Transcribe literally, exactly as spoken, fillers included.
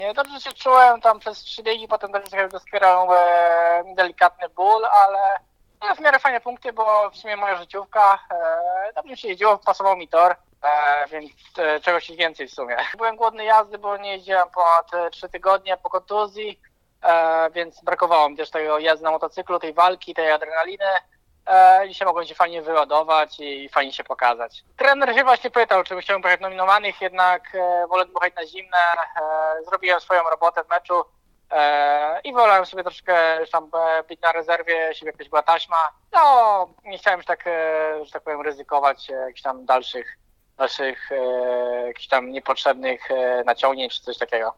Dobrze się czułem tam przez trzy biegi, potem troszeczkę doskwierał e, delikatny ból, ale no, w miarę fajne punkty, bo w sumie moja życiówka, e, dobrze mi się jeździło, pasował mi tor, e, więc e, czegoś więcej w sumie. Byłem głodny jazdy, bo nie jeździłem ponad trzy tygodnie po kontuzji, e, więc brakowało mi też tego jazdy na motocyklu, tej walki, tej adrenaliny. E, dzisiaj mogłem się fajnie wyładować i fajnie się pokazać. Trener się właśnie pytał, czy chciałbym pojechać nominowanych, jednak e, wolę dmuchać na zimne. E, zrobiłem swoją robotę w meczu e, i wolałem sobie troszkę tam e, być na rezerwie, jeśli jakaś była taśma. No, nie chciałem już tak, e, że tak powiem, ryzykować e, jakichś tam dalszych, dalszych e, jakichś tam niepotrzebnych e, naciągnięć czy coś takiego.